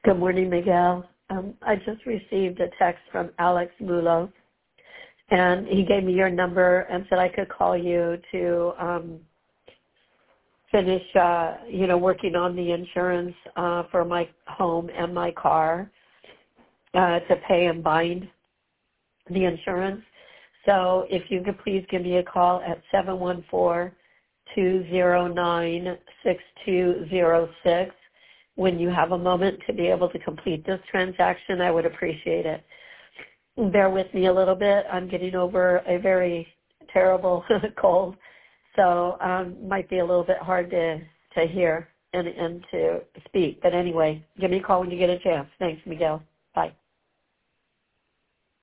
Good morning, Miguel. I just received a text from Alex Mulo, and he gave me your number and said I could call you to finish, working on the insurance for my home and my car to pay and bind the insurance. So if you could please give me a call at 714-209-6206 when you have a moment to be able to complete this transaction. I would appreciate it. Bear with me a little bit. I'm getting over a very terrible cold, so might be a little bit hard to hear and to speak. But anyway, give me a call when you get a chance. Thanks, Miguel.